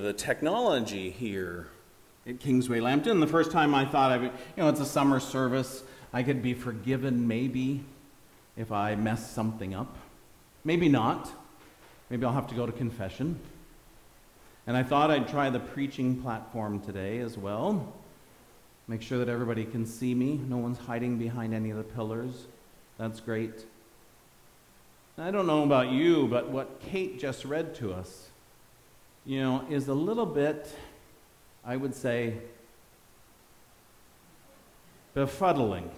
the technology here at Kingsway Lambton. The first time I thought it's a summer service. I could be forgiven maybe if I mess something up. Maybe not. Maybe I'll have to go to confession. And I thought I'd try the preaching platform today as well. Make sure that everybody can see me. No one's hiding behind any of the pillars. That's great. I don't know about you, but what Kate just read to us, is a little bit, I would say, befuddling.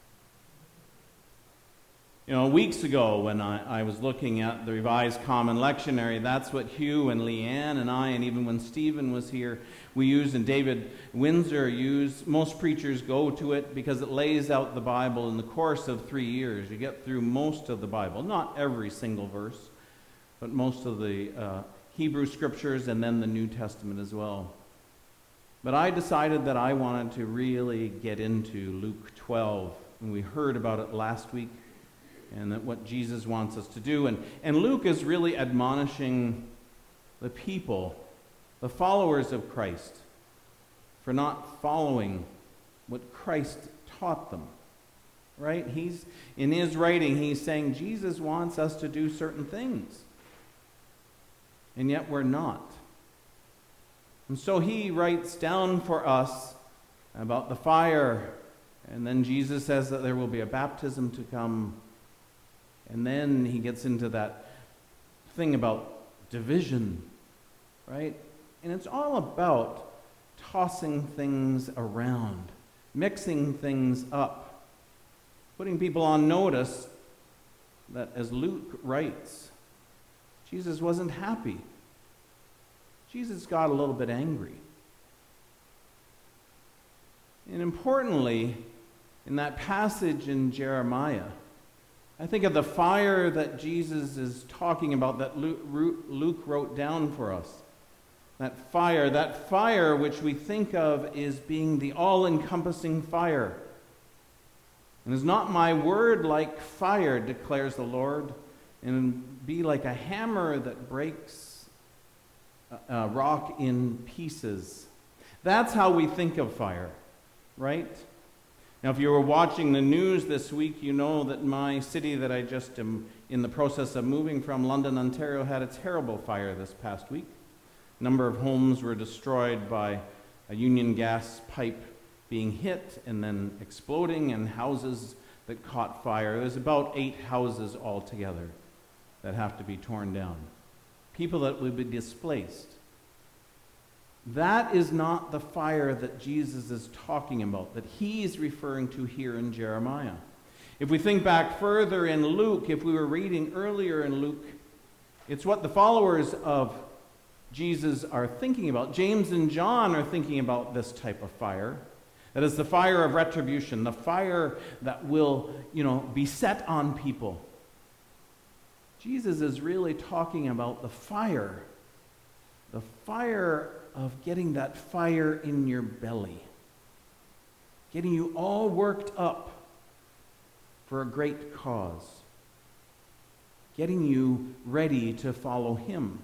Weeks ago when I was looking at the Revised Common Lectionary, that's what Hugh and Leanne and I, and even when Stephen was here, we used, and David Windsor used. Most preachers go to it because it lays out the Bible in the course of 3 years. You get through most of the Bible, not every single verse, but most of the Hebrew Scriptures and then the New Testament as well. But I decided that I wanted to really get into Luke 12, and we heard about it last week. And that what Jesus wants us to do. And Luke is really admonishing the people, the followers of Christ, for not following what Christ taught them. Right? In his writing, he's saying Jesus wants us to do certain things. And yet we're not. And so he writes down for us about the fire. And then Jesus says that there will be a baptism to come. And then he gets into that thing about division, right? And it's all about tossing things around, mixing things up, putting people on notice that, as Luke writes, Jesus wasn't happy. Jesus got a little bit angry. And importantly, in that passage in Jeremiah, I think of the fire that Jesus is talking about that Luke wrote down for us. That fire which we think of as being the all-encompassing fire. And is not my word like fire, declares the Lord, and be like a hammer that breaks a rock in pieces. That's how we think of fire, right? Now, if you were watching the news this week, you know that my city that I just am in the process of moving from, London, Ontario, had a terrible fire this past week. A number of homes were destroyed by a union gas pipe being hit and then exploding, and houses that caught fire. There's about 8 houses altogether that have to be torn down. People that will be displaced. That is not the fire that Jesus is talking about, that he's referring to here in Jeremiah. If we think back further in Luke, if we were reading earlier in Luke, it's what the followers of Jesus are thinking about. James and John are thinking about this type of fire. That is the fire of retribution, the fire that will, be set on people. Jesus is really talking about the fire of getting that fire in your belly, getting you all worked up for a great cause, getting you ready to follow him.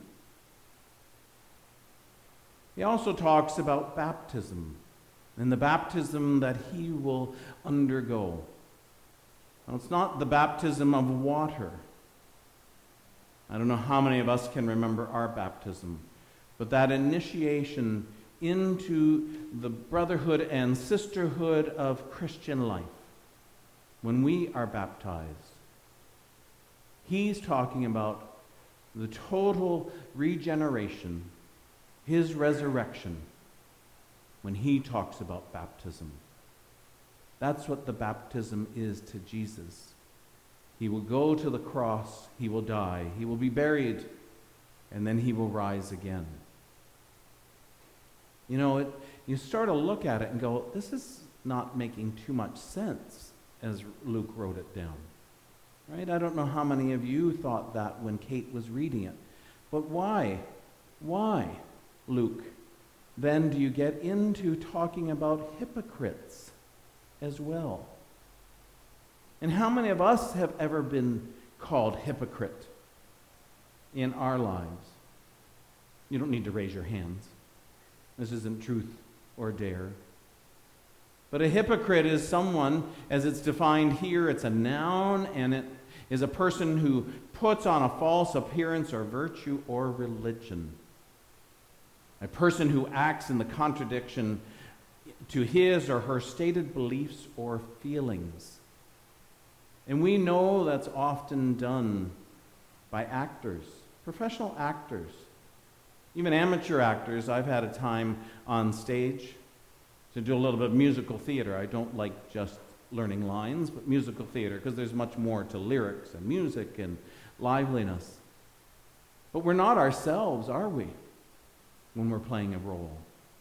He also talks about baptism and the baptism that he will undergo. Now, it's not the baptism of water. I don't know how many of us can remember our baptism. But that initiation into the brotherhood and sisterhood of Christian life, when we are baptized, he's talking about the total regeneration, his resurrection, when he talks about baptism. That's what the baptism is to Jesus. He will go to the cross, he will die, he will be buried, and then he will rise again. You sort of look at it and go, this is not making too much sense, as Luke wrote it down. Right? I don't know how many of you thought that when Kate was reading it. But why? Why, Luke, then do you get into talking about hypocrites as well? And how many of us have ever been called hypocrite in our lives? You don't need to raise your hands. This isn't truth or dare. But a hypocrite is someone, as it's defined here, it's a noun, and it is a person who puts on a false appearance or virtue or religion. A person who acts in the contradiction to his or her stated beliefs or feelings. And we know that's often done by actors, professional actors, even amateur actors. I've had a time on stage to do a little bit of musical theater. I don't like just learning lines, but musical theater, because there's much more to lyrics and music and liveliness. But we're not ourselves, are we, when we're playing a role?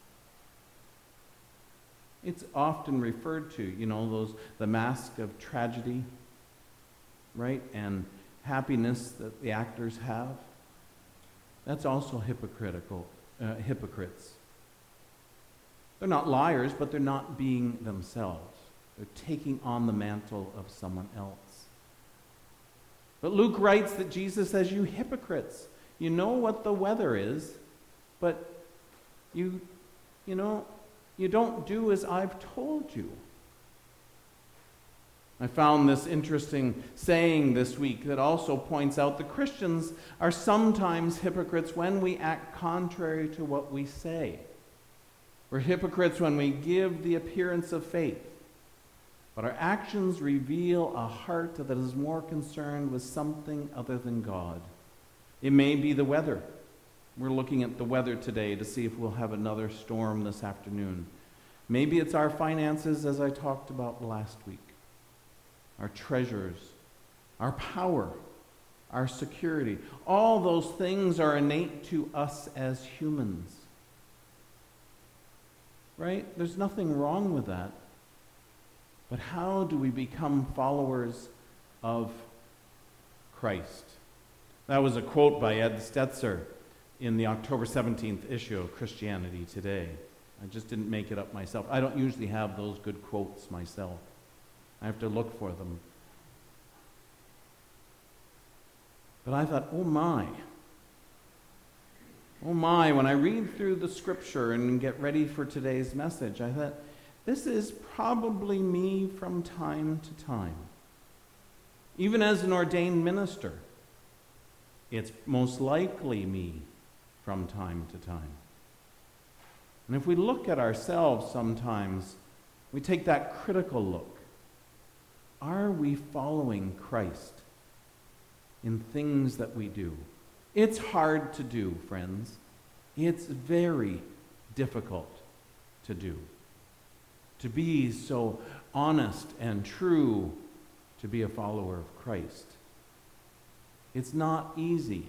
It's often referred to, the mask of tragedy, right? And happiness that the actors have. That's also hypocrites. They're not liars, but they're not being themselves. They're taking on the mantle of someone else. But Luke writes that Jesus says, you hypocrites, you know what the weather is, but you don't do as I've told you. I found this interesting saying this week that also points out that Christians are sometimes hypocrites when we act contrary to what we say. We're hypocrites when we give the appearance of faith, but our actions reveal a heart that is more concerned with something other than God. It may be the weather. We're looking at the weather today to see if we'll have another storm this afternoon. Maybe it's our finances, as I talked about last week. Our treasures, our power, our security. All those things are innate to us as humans. Right? There's nothing wrong with that. But how do we become followers of Christ? That was a quote by Ed Stetzer in the October 17th issue of Christianity Today. I just didn't make it up myself. I don't usually have those good quotes myself. I have to look for them. But I thought, oh my, when I read through the scripture and get ready for today's message, I thought, this is probably me from time to time. Even as an ordained minister, it's most likely me from time to time. And if we look at ourselves sometimes, we take that critical look. Are we following Christ in things that we do? It's hard to do, friends. It's very difficult to do. To be so honest and true, to be a follower of Christ. It's not easy.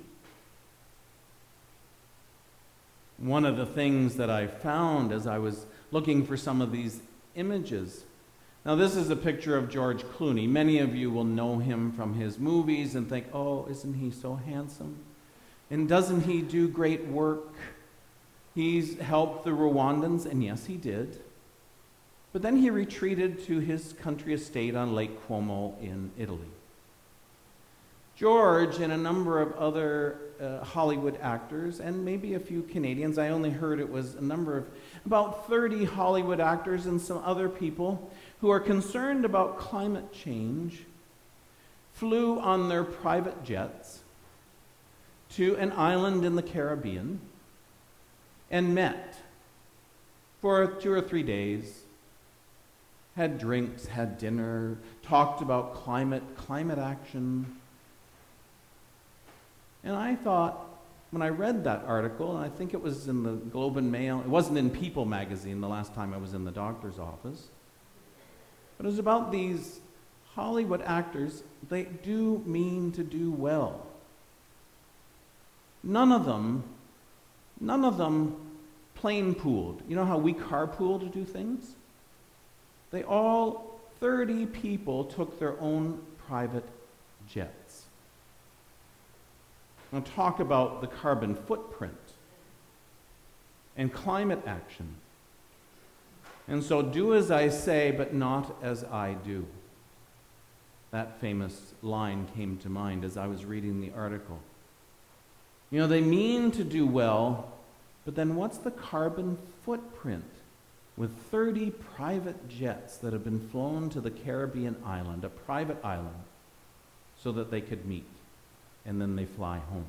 One of the things that I found as I was looking for some of these images. Now, this is a picture of George Clooney. Many of you will know him from his movies and think, oh, isn't he so handsome? And doesn't he do great work? He's helped the Rwandans, and yes, he did. But then he retreated to his country estate on Lake Como in Italy. George and a number of other Hollywood actors, and maybe a few Canadians, I only heard it was about 30 Hollywood actors and some other people who are concerned about climate change, flew on their private jets to an island in the Caribbean and met for 2 or 3 days, had drinks, had dinner, talked about climate action. And I thought, when I read that article, and I think it was in the Globe and Mail, it wasn't in People magazine the last time I was in the doctor's office, but it was about these Hollywood actors. They do mean to do well. None of them plane pooled. You know how we carpool to do things? They all, 30 people, took their own private jets. Now talk about the carbon footprint and climate action. And so do as I say, but not as I do. That famous line came to mind as I was reading the article. You know, they mean to do well, but then what's the carbon footprint with 30 private jets that have been flown to the Caribbean island, a private island, so that they could meet, and then they fly home?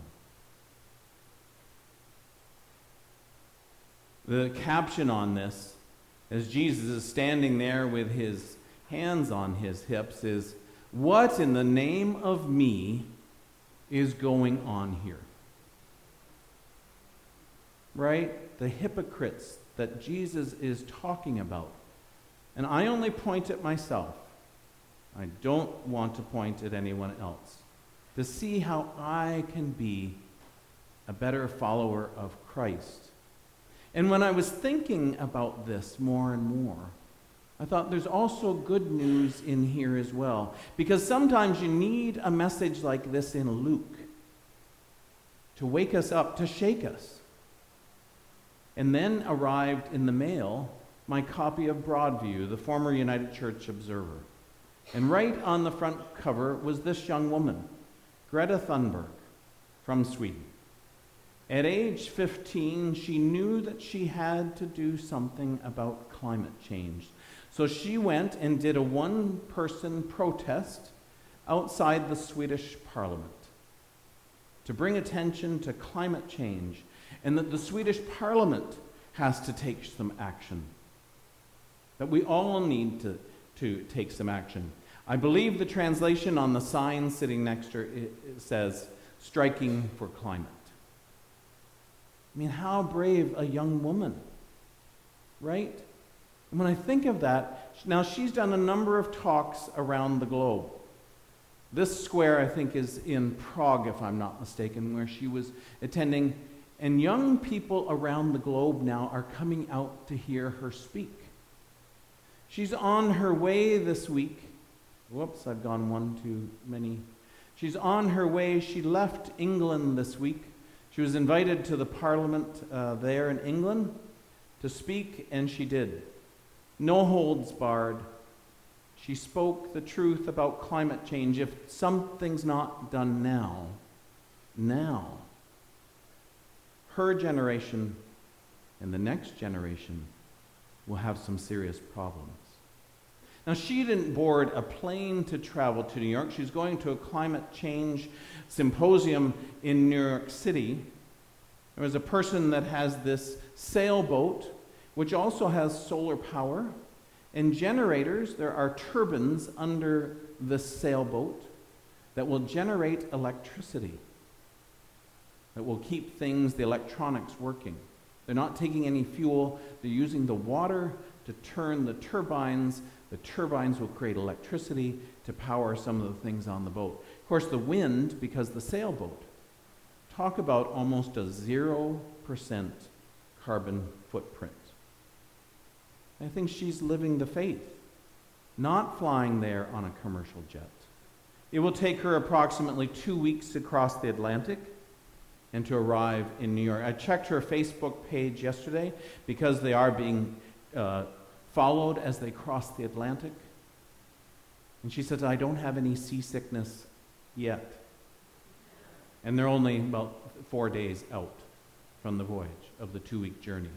The caption on this, as Jesus is standing there with his hands on his hips, is, "What in the name of me is going on here?" Right? The hypocrites that Jesus is talking about. And I only point at myself. I don't want to point at anyone else. To see how I can be a better follower of Christ. And when I was thinking about this more and more, I thought there's also good news in here as well. Because sometimes you need a message like this in Luke to wake us up, to shake us. And then arrived in the mail my copy of Broadview, the former United Church Observer. And right on the front cover was this young woman, Greta Thunberg, from Sweden. At age 15, she knew that she had to do something about climate change. So she went and did a one-person protest outside the Swedish Parliament to bring attention to climate change, and that the Swedish Parliament has to take some action. That we all need to take some action. I believe the translation on the sign sitting next to her, it says, "Striking for Climate." I mean, how brave a young woman, right? And when I think of that, now she's done a number of talks around the globe. This square, I think, is in Prague, if I'm not mistaken, where she was attending. And young people around the globe now are coming out to hear her speak. She's on her way this week. Whoops, I've gone one too many. She's on her way. She left England this week. She was invited to the Parliament there in England to speak, and she did. No holds barred. She spoke the truth about climate change. If something's not done now, her generation and the next generation will have some serious problems. Now, she didn't board a plane to travel to New York. She's going to a climate change symposium in New York City. There was a person that has this sailboat, which also has solar power, and generators. There are turbines under the sailboat that will generate electricity, that will keep things, the electronics, working. They're not taking any fuel. They're using the water to turn the turbines. The turbines will create electricity to power some of the things on the boat. Of course, the wind, because the sailboat, talk about almost a 0% carbon footprint. I think she's living the faith, not flying there on a commercial jet. It will take her approximately 2 weeks to cross the Atlantic and to arrive in New York. I checked her Facebook page yesterday because they are being followed as they cross the Atlantic. And she says, "I don't have any seasickness yet." And they're only about 4 days out from the voyage of the 2-week journey.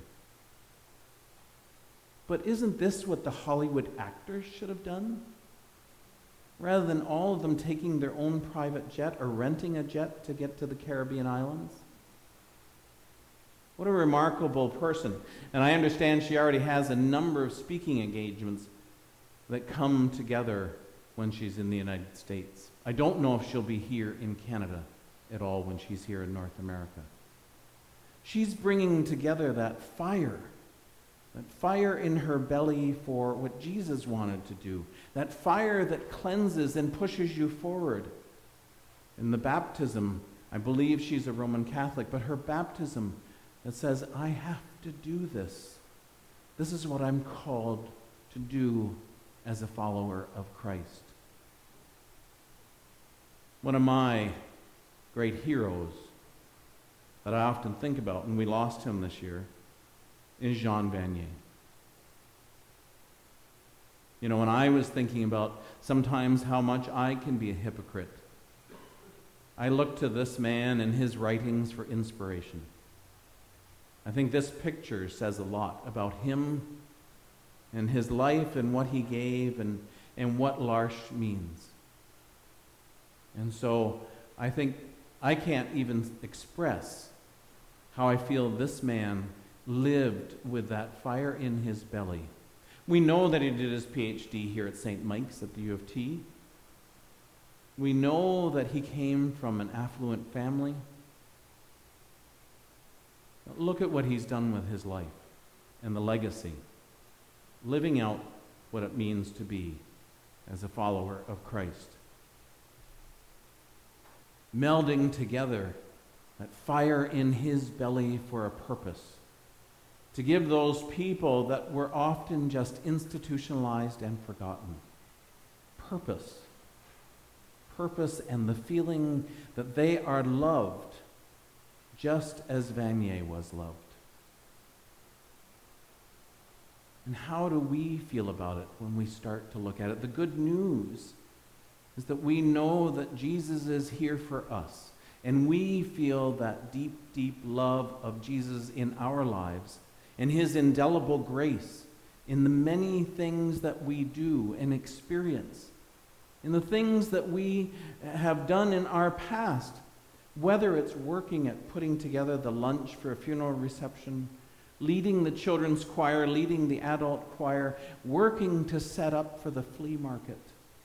But isn't this what the Hollywood actors should have done? Rather than all of them taking their own private jet or renting a jet to get to the Caribbean islands? What a remarkable person. And I understand she already has a number of speaking engagements that come together when she's in the United States. I don't know if she'll be here in Canada at all when she's here in North America. She's bringing together that fire in her belly for what Jesus wanted to do, that fire that cleanses and pushes you forward. In the baptism, I believe she's a Roman Catholic, but her baptism that says, "I have to do this. This is what I'm called to do as a follower of Christ." One of my great heroes that I often think about, and we lost him this year, is Jean Vanier. You know, when I was thinking about sometimes how much I can be a hypocrite, I look to this man and his writings for inspiration. I think this picture says a lot about him and his life and what he gave and what L'Arche means. And so I think I can't even express how I feel this man lived with that fire in his belly. We know that he did his PhD here at St. Mike's at the U of T. We know that he came from an affluent family. Look at what he's done with his life and the legacy, living out what it means to be as a follower of Christ. Melding together that fire in his belly for a purpose, to give those people that were often just institutionalized and forgotten purpose. Purpose and the feeling that they are loved just as Vanier was loved. And how do we feel about it when we start to look at it? The good news is that we know that Jesus is here for us, and we feel that deep, deep love of Jesus in our lives and his indelible grace in the many things that we do and experience, in the things that we have done in our past, whether it's working at putting together the lunch for a funeral reception, leading the children's choir, leading the adult choir, working to set up for the flea market.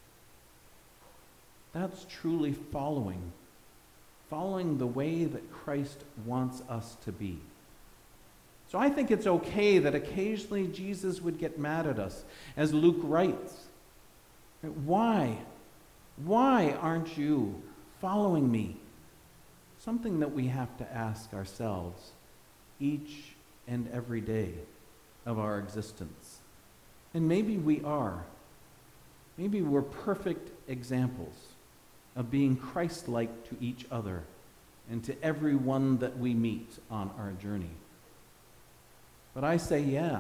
That's truly following the way that Christ wants us to be. So I think it's okay that occasionally Jesus would get mad at us, as Luke writes. Why? Why aren't you following me? Something that we have to ask ourselves each and every day of our existence. And maybe we are. Maybe we're perfect examples of being Christ-like to each other and to everyone that we meet on our journey. But I say, yeah.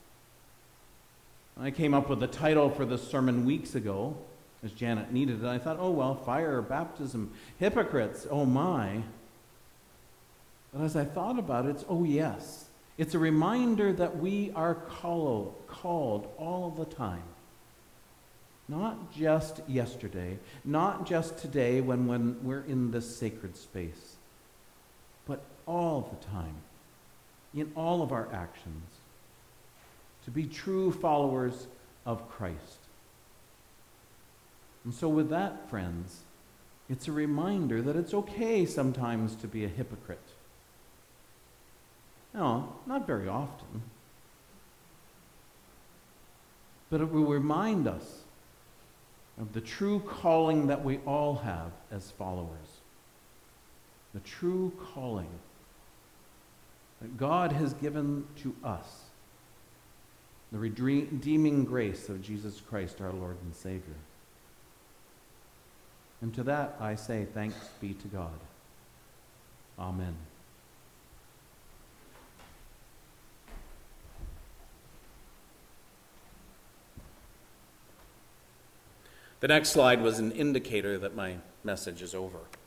I came up with the title for this sermon weeks ago, as Janet needed it. I thought, oh, well, fire, baptism, hypocrites, oh my. But as I thought about it, it's, oh, yes. It's a reminder that we are called all the time. Not just yesterday, not just today when we're in this sacred space, but all the time, in all of our actions, to be true followers of Christ. And so with that, friends, it's a reminder that it's okay sometimes to be a hypocrite. No, not very often. But it will remind us of the true calling that we all have as followers. The true calling that God has given to us. The redeeming grace of Jesus Christ, our Lord and Savior. And to that I say, thanks be to God. Amen. The next slide was an indicator that my message is over.